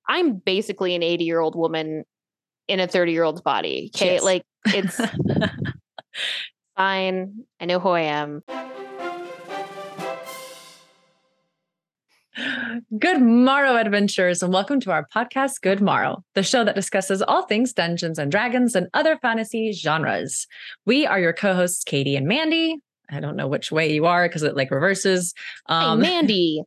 I'm basically an 80-year-old woman in a 30-year-old's body. Okay. Yes. Like it's fine. I know who I am. Good morrow, adventurers, and welcome to our podcast, Good Morrow, the show that discusses all things Dungeons and Dragons and other fantasy genres. We are your co-hosts, Katie and Mandy. I don't know which way you are because it like reverses. Hey, Mandy.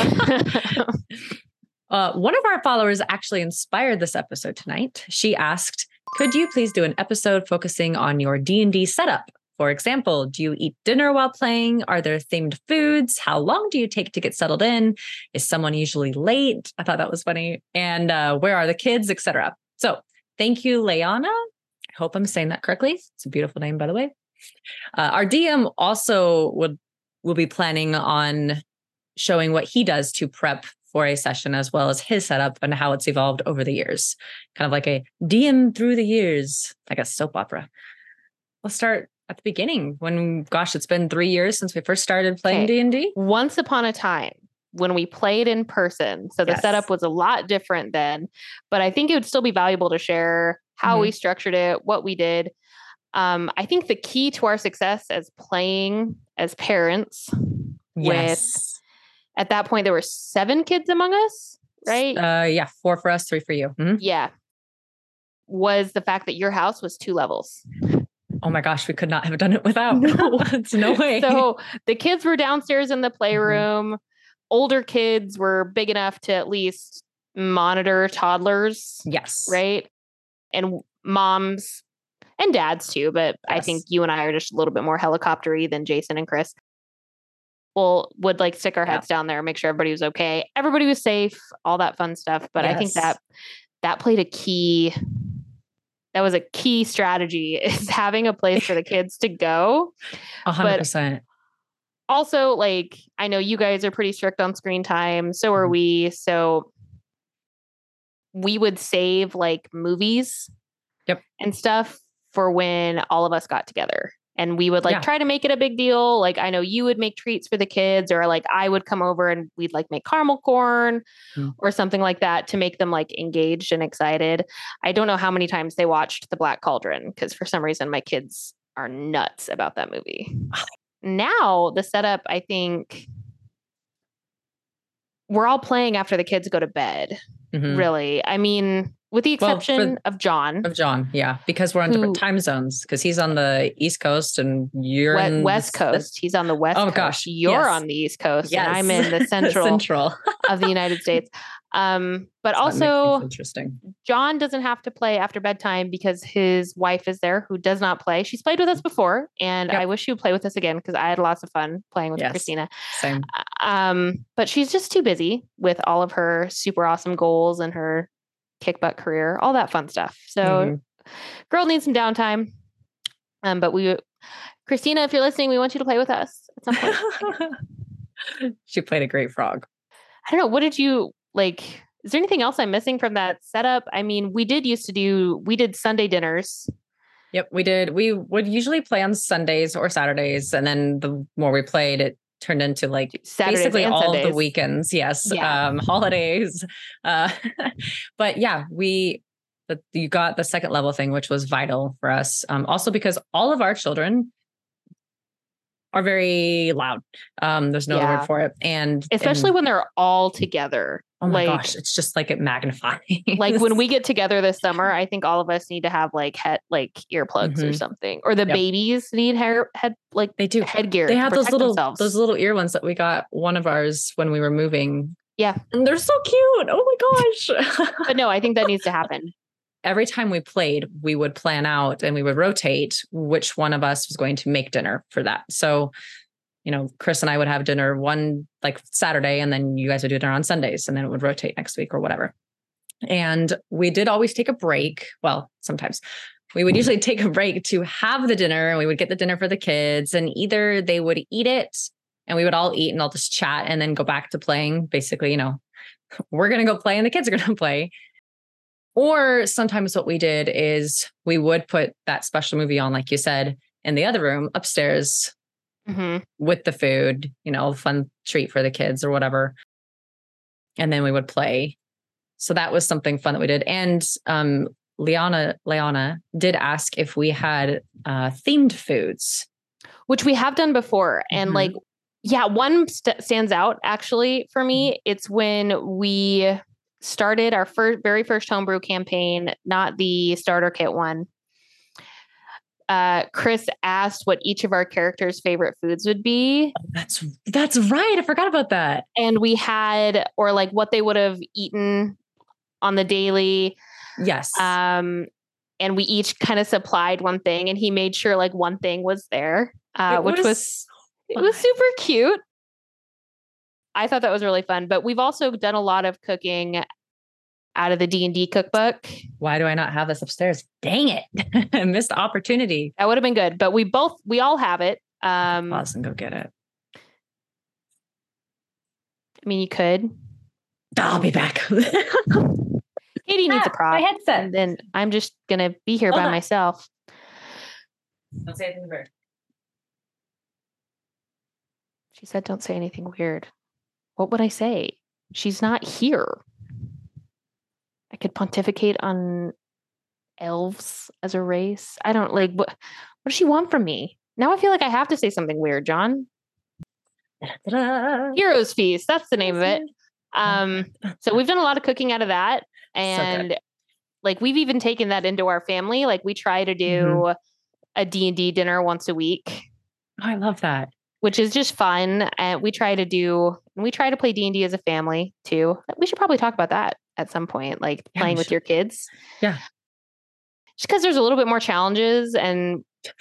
One of our followers actually inspired this episode tonight. She asked, could you please do an episode focusing on your D&D setup? For example, do you eat dinner while playing? Are there themed foods? How long do you take to get settled in? Is someone usually late? I thought that was funny. And where are the kids, etc. So thank you, Leana. I hope I'm saying that correctly. It's a beautiful name, by the way. Our DM also will be planning on showing what he does to prep for a session, as well as his setup and how it's evolved over the years. Kind of like a DM through the years, like a soap opera. Let's start at the beginning it's been 3 years since we first started playing D&D. Once upon a time when we played in person. So the setup was a lot different then, but I think it would still be valuable to share how we structured it, what we did. I think the key to our success as playing as parents with, at that point, there were 7 kids among us, right? 4 for us, 3 for you. Mm-hmm. Yeah. Was the fact that your house was 2 levels. Oh my gosh, we could not have done it without. No way. So the kids were downstairs in the playroom. Mm-hmm. Older kids were big enough to at least monitor toddlers. Yes. Right. And moms and dads too. But I think you and I are just a little bit more helicoptery than Jason and Chris. Would like stick our heads down there and make sure everybody was okay. Everybody was safe, all that fun stuff. But I think that played a key. That was a key strategy, is having a place for the kids to go. 100%. But also, like, I know you guys are pretty strict on screen time. So are we. So we would save like movies and stuff for when all of us got together. And we would try to make it a big deal. Like, I know you would make treats for the kids, or like I would come over and we'd like make caramel corn or something like that to make them like engaged and excited. I don't know how many times they watched The Black Cauldron, because for some reason my kids are nuts about that movie. Now the setup, I think we're all playing after the kids go to bed. Really. I mean, with the exception of John. Yeah. Because we're on different time zones, because he's on the East Coast and you're on West Coast. He's on the West Coast. Gosh. You're on the East Coast. And I'm in the central of the United States. But also interesting. John doesn't have to play after bedtime because his wife is there, who does not play. She's played with us before, and I wish she would play with us again, because I had lots of fun playing with Christina. Same. But she's just too busy with all of her super awesome goals and her kick butt career, all that fun stuff. So girl needs some downtime. But Christina, if you're listening, we want you to play with us at some point. She played a great frog. I don't know. What did you like? Is there anything else I'm missing from that setup? I mean, we did Sunday dinners. Yep, we did. We would usually play on Sundays or Saturdays. And then the more we played, it turned into like Saturdays basically all Sundays. of the weekends. Yes. Holidays. But yeah, you got the second level thing, which was vital for us. Also because all of our children are very loud. There's no other word for it. And especially when they're all together. Oh my gosh, it's just like it magnifies. Like when we get together this summer, I think all of us need to have like earplugs or something. Or the babies need they do headgear. They have those little ear ones that we got one of ours when we were moving. Yeah. And they're so cute. Oh my gosh. But no, I think that needs to happen. Every time we played, we would plan out and we would rotate which one of us was going to make dinner for that. So, Chris and I would have dinner one like Saturday, and then you guys would do dinner on Sundays, and then it would rotate next week or whatever. And we did always take a break. Well, sometimes we would usually take a break to have the dinner, and we would get the dinner for the kids, and either they would eat it and we would all eat and all just chat and then go back to playing. Basically, we're going to go play and the kids are going to play. Or sometimes what we did is we would put that special movie on, like you said, in the other room upstairs with the food, fun treat for the kids or whatever. And then we would play So that was something fun that we did. And Leona did ask if we had themed foods, which we have done before. And like, yeah, one stands out actually for me. It's when we started our very first homebrew campaign, not the starter kit one. Chris asked what each of our characters' favorite foods would be. That's right. I forgot about that. And we had, or like what they would have eaten on the daily. Yes. And we each kind of supplied one thing, and he made sure like one thing was there, which was super cute. I thought that was really fun, but we've also done a lot of cooking out of the D&D cookbook. Why do I not have this upstairs? Dang it. I missed the opportunity. That would have been good, but we all have it. Pause and go get it. I mean, you could. I'll be back. Katie needs a prop. My headset. And then I'm just going to be here by myself. Don't say anything weird. She said, don't say anything weird. What would I say? She's not here. I could pontificate on elves as a race. I don't like, what does she want from me? Now I feel like I have to say something weird, John. Da-da-da. Heroes Feast. That's the name of it. So we've done a lot of cooking out of that. And so like, we've even taken that into our family. Like we try to do a D&D dinner once a week. Oh, I love that. Which is just fun. And we try to play D&D as a family too. We should probably talk about that at some point, like playing with your kids. Yeah. Just because there's a little bit more challenges and.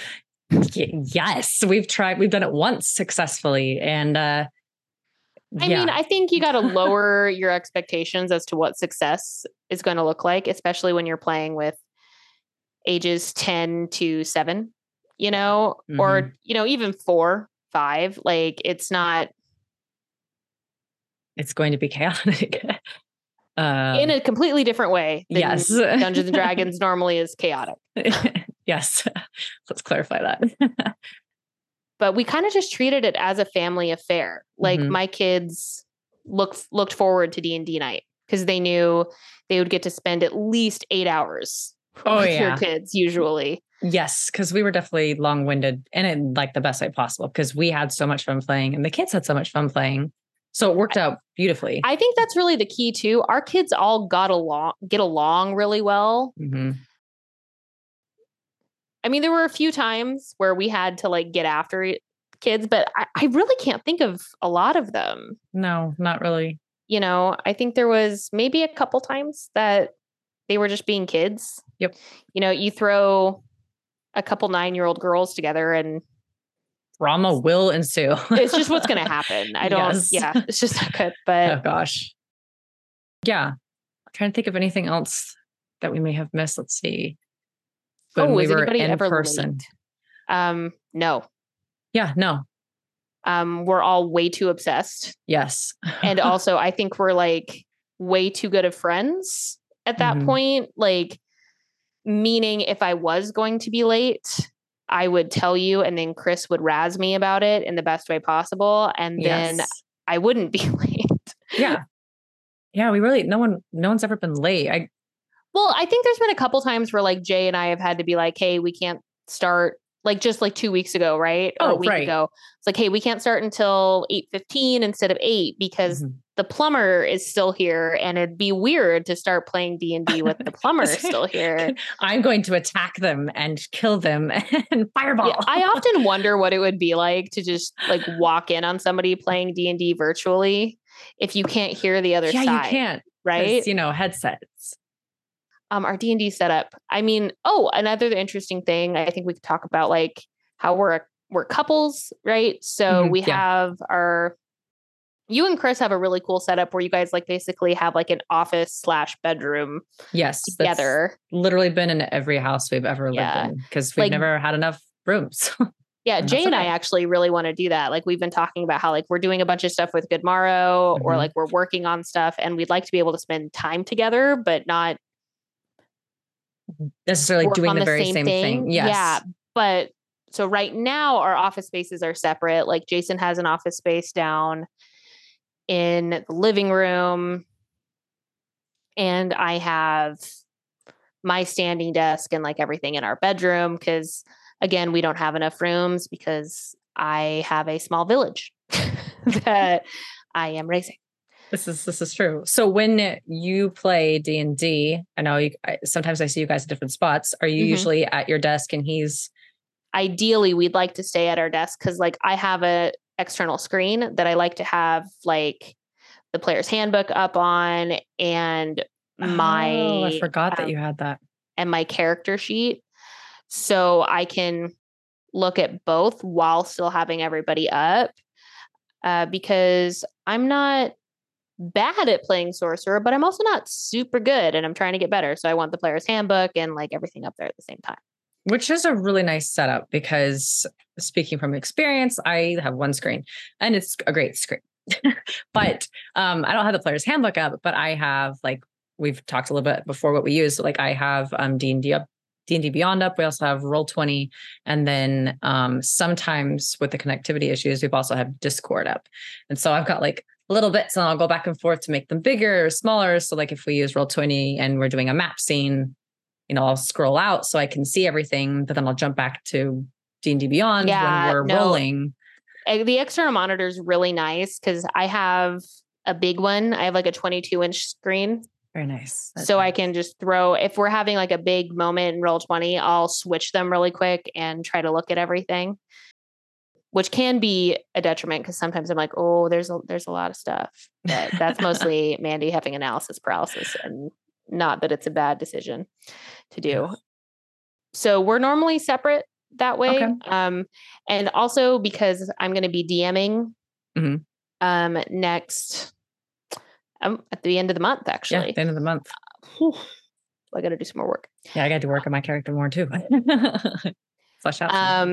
Yes, we've done it once successfully. And I mean, I think you got to lower your expectations as to what success is going to look like, especially when you're playing with ages 10 to 7, or, even 4, 5, like it's going to be chaotic in a completely different way than Dungeons and Dragons normally is chaotic. Yes. Let's clarify that. But we kind of just treated it as a family affair. Like my kids looked forward to D&D night because they knew they would get to spend at least 8 hours with your kids usually. Yes, because we were definitely long-winded and in like the best way possible because we had so much fun playing and the kids had so much fun playing. So it worked out beautifully. I think that's really the key too. Our kids all get along really well. I mean, there were a few times where we had to like get after kids, but I really can't think of a lot of them. No, not really. I think there was maybe a couple times that they were just being kids. Yep. You throw a couple 9-year-old girls together and drama will ensue. It's just what's going to happen. It's just not good. But oh gosh. Yeah. I'm trying to think of anything else that we may have missed. Let's see. When we were in person. No. Yeah, no. We're all way too obsessed. Yes. And also I think we're like way too good of friends at that point. Like, meaning if I was going to be late, I would tell you and then Chris would razz me about it in the best way possible. And then I wouldn't be late. Yeah. Yeah. No one's ever been late. Well, I think there's been a couple times where like Jay and I have had to be like, hey, we can't start like just like 2 weeks ago, right? Or a week ago. It's like, hey, we can't start until 8:15 instead of 8 because the plumber is still here and it'd be weird to start playing D&D with the plumber still here. I'm going to attack them and kill them and fireball. Yeah, I often wonder what it would be like to just like walk in on somebody playing D&D virtually if you can't hear the other side. Yeah, you can't. Right? Headsets. Our D&D setup. I mean, another interesting thing I think we could talk about, like how we're couples, right? So we have you and Chris have a really cool setup where you guys like basically have like an office/bedroom together. Literally been in every house we've ever lived in because we've never had enough rooms. Yeah, Jay and I actually really want to do that. Like we've been talking about how like we're doing a bunch of stuff with Good Morrow or like we're working on stuff and we'd like to be able to spend time together, but not necessarily doing the very same thing. Yes. Yeah. But so right now our office spaces are separate. Like Jason has an office space down in the living room. And I have my standing desk and like everything in our bedroom because, again, we don't have enough rooms because I have a small village that I am raising. This is true. So when you play D&D, I know sometimes I see you guys at different spots. Are you usually at your desk and he's... Ideally, we'd like to stay at our desk because like I have a external screen that I like to have like the player's handbook up on and I forgot that you had that. And my character sheet. So I can look at both while still having everybody up because I'm not bad at playing sorcerer, but I'm also not super good and I'm trying to get better. So I want the player's handbook and like everything up there at the same time. Which is a really nice setup because speaking from experience, I have one screen and it's a great screen. But I don't have the player's handbook up, but I have like, we've talked a little bit before what we use. So like I have D&D up, D&D Beyond up. We also have Roll20. And then sometimes with the connectivity issues, we've also have Discord up. And so I've got like little bits and I'll go back and forth to make them bigger or smaller. So like if we use Roll20 and we're doing a map scene, you know, I'll scroll out so I can see everything, but then I'll jump back to D&D Beyond when we're rolling. The external monitor is really nice because I have a big one. I have like a 22-inch screen. Very nice. So nice. I can just throw, if we're having like a big moment in Roll20, I'll switch them really quick and try to look at everything, which can be a detriment because sometimes I'm like, oh, there's a lot of stuff. But that's mostly Mandy having analysis paralysis and not that it's a bad decision to do. Yeah. So we're normally separate that way. Okay. And also because I'm going to be DMing next at the end of the month, actually. Yeah, the end of the month. I got to do some more work. Yeah, I got to work on my character more too. Flesh out.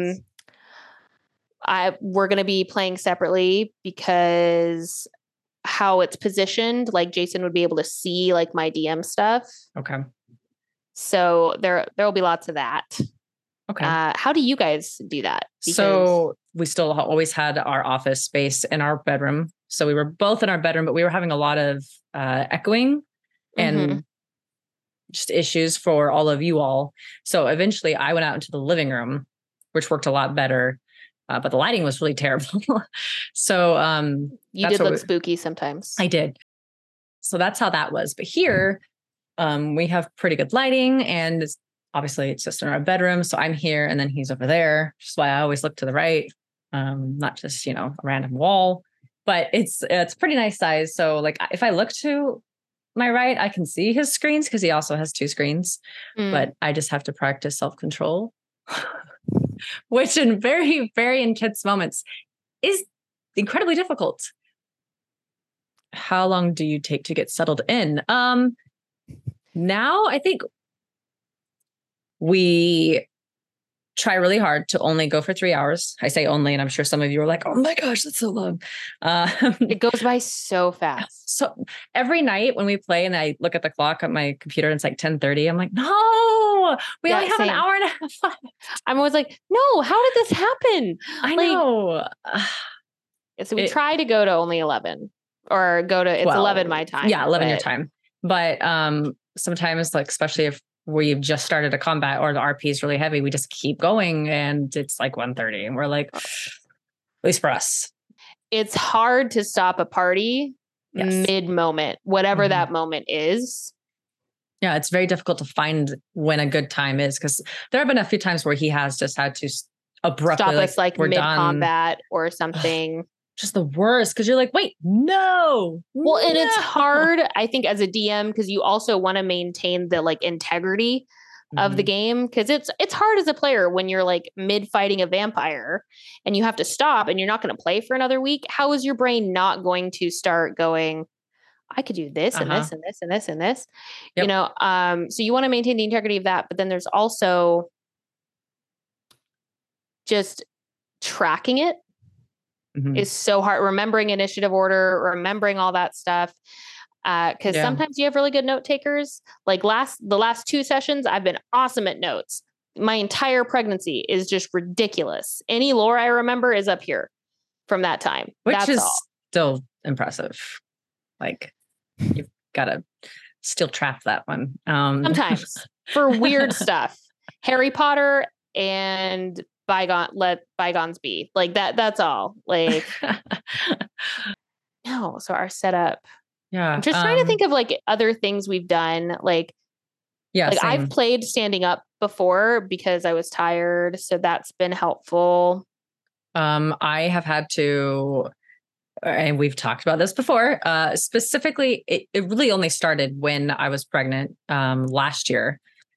We're going to be playing separately because how it's positioned, like Jason would be able to see like my DM stuff. Okay. So there will be lots of that. Okay. How do you guys do that? So we still always had our office space in our bedroom. So we were both in our bedroom, but we were having a lot of echoing and just issues for all of you all. So eventually I went out into the living room, which worked a lot better. But the lighting was really terrible. So you did look spooky sometimes. I did. So that's how that was. But here we have pretty good lighting and obviously it's just in our bedroom. So I'm here and then he's over there. Which is why I always look to the right, not just, you know, a random wall. But it's pretty nice size. So like if I look to my right, I can see his screens because he also has two screens. But I just have to practice self-control. Which in very, very intense moments is incredibly difficult. How long do you take to get settled in? Now I think we try really hard to only go for 3 hours. I say only, and I'm sure some of you are like, oh my gosh, that's so long. It goes by so fast. So every night when we play and I look at the clock on my computer and it's like 10:30, I'm like, no, we only have an hour and a half left. I'm always like, no, how did this happen? I know. So we try to go to only 11 or go to, it's 11 my time. Yeah, 11 your time. But sometimes like, especially if we've just started a combat or the RP is really heavy, we just keep going and it's like 1:30 and we're like, at least for us. It's hard to stop a party mid-moment, whatever that moment is. Yeah, it's very difficult to find when a good time is because there have been a few times where he has just had to abruptly stop us like mid-combat or something. Just the worst because you're like, wait, no. Well, and it's hard, I think, as a DM because you also want to maintain the like integrity of the game because it's hard as a player when you're like mid-fighting a vampire and you have to stop and you're not going to play for another week. How is your brain not going to start going, I could do this and this and this and this and this, you know? So you want to maintain the integrity of that, but then there's also just tracking it is so hard. Remembering initiative order, remembering all that stuff. Because sometimes you have really good note takers. Like the last 2 sessions, I've been awesome at notes. My entire pregnancy is just ridiculous. Any lore I remember is up here from that time. Which is still impressive. Like you've got to still trap that one. Sometimes for weird stuff. Harry Potter and let bygones be. Like that's all. Like no. So our setup. Yeah. I'm just trying to think of like other things we've done. Like same. I've played standing up before because I was tired. So that's been helpful. I have had to, and we've talked about this before, specifically, it really only started when I was pregnant last year.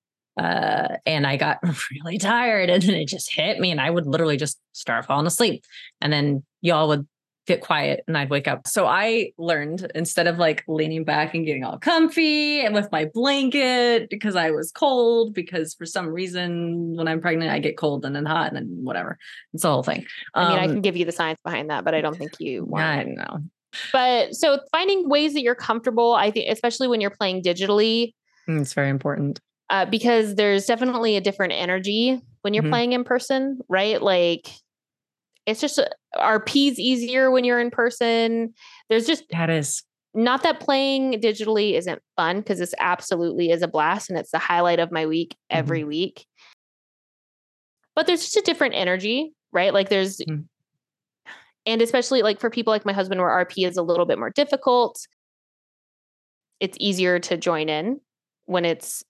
And I got really tired and then it just hit me and I would literally just start falling asleep. And then y'all would get quiet and I'd wake up. So I learned, instead of like leaning back and getting all comfy and with my blanket because I was cold, because for some reason when I'm pregnant, I get cold and then hot and then whatever. It's the whole thing. I mean, I can give you the science behind that, but I don't think you want I it. know. But so finding ways that you're comfortable, I think, especially when you're playing digitally. It's very important. Because there's definitely a different energy when you're playing in person, right? Like it's just RP's easier when you're in person. There's just that is not that playing digitally isn't fun, because this absolutely is a blast and it's the highlight of my week every week. But there's just a different energy, right? Like there's, and especially like for people like my husband where RP is a little bit more difficult, it's easier to join in when it's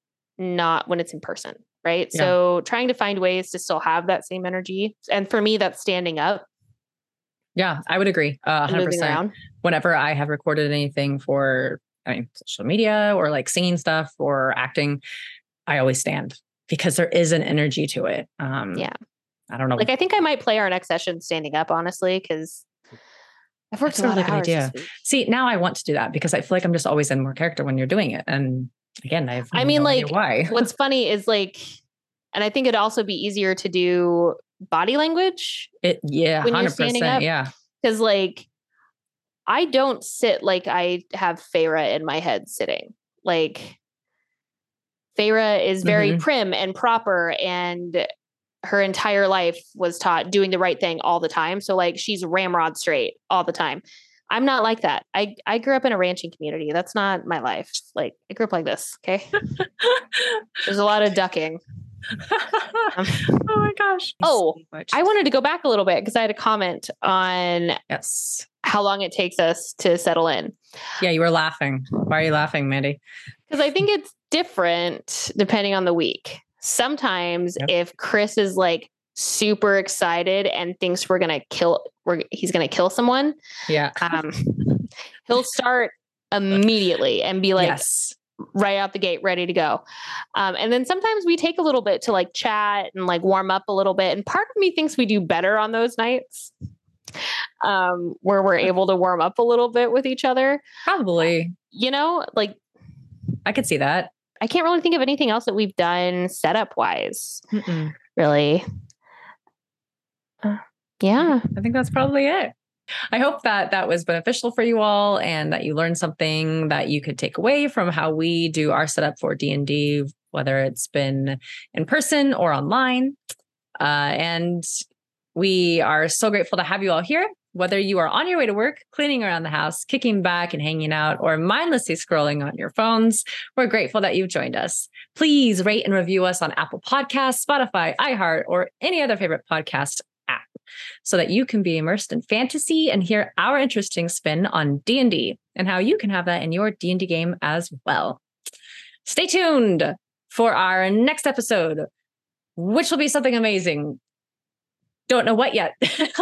in person. Right. Yeah. So trying to find ways to still have that same energy. And for me, that's standing up. Yeah, I would agree. 100%. Whenever I have recorded anything for, social media or like singing stuff or acting, I always stand because there is an energy to it. I don't know. Like, I think I might play our next session standing up, honestly, because I've worked a lot of hours this week. See, now I want to do that because I feel like I'm just always in more character when you're doing it. And again, I no idea why. What's funny is like, and I think it'd also be easier to do body language. When 100%, you're standing up. Yeah. Because like, I don't sit like I have Feyre in my head sitting. Like Feyre is very prim and proper, and her entire life was taught doing the right thing all the time. So like she's ramrod straight all the time. I'm not like that. I grew up in a ranching community. That's not my life. Like I grew up like this. Okay. There's a lot of ducking. Oh my gosh. Oh, I wanted to go back a little bit because I had a comment on how long it takes us to settle in. Yeah, you were laughing. Why are you laughing, Mandy? Because I think it's different depending on the week. Sometimes if Chris is like super excited and thinks he's going to kill someone. Yeah. He'll start immediately and be like, right out the gate, ready to go. And then sometimes we take a little bit to like chat and like warm up a little bit. And part of me thinks we do better on those nights where we're able to warm up a little bit with each other. Probably. Like I could see that. I can't really think of anything else that we've done setup wise, really. Yeah. I think that's probably it. I hope that was beneficial for you all and that you learned something that you could take away from how we do our setup for D&D, whether it's been in person or online. And we are so grateful to have you all here, whether you are on your way to work, cleaning around the house, kicking back and hanging out, or mindlessly scrolling on your phones. We're grateful that you've joined us. Please rate and review us on Apple Podcasts, Spotify, iHeart, or any other favorite podcast app so that you can be immersed in fantasy and hear our interesting spin on D&D and how you can have that in your D&D game as well. Stay tuned for our next episode, which will be something amazing. Don't know what yet.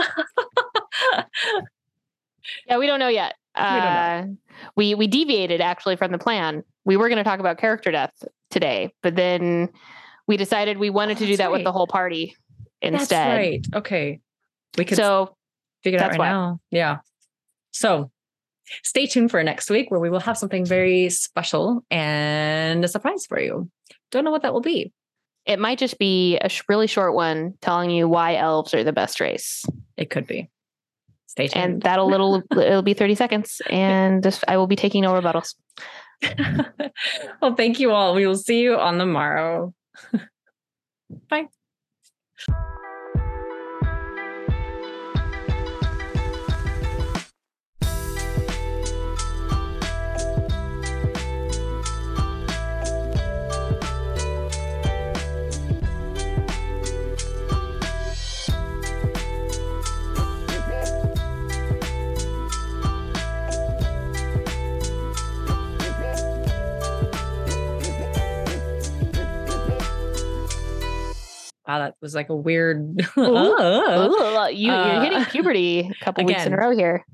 Yeah, we don't know yet. We deviated actually from the plan. We were going to talk about character death today, but then we decided we wanted to do that with the whole party instead. That's right. Okay. We could figure it out right now. Yeah. So stay tuned for next week where we will have something very special and a surprise for you. Don't know what that will be. It might just be a really short one telling you why elves are the best race. It could be. Stay tuned. And it'll be 30 seconds and I will be taking no rebuttals. Well, thank you all. We will see you on the morrow. Bye. Wow, that was like a weird. You're hitting puberty a couple weeks in a row here.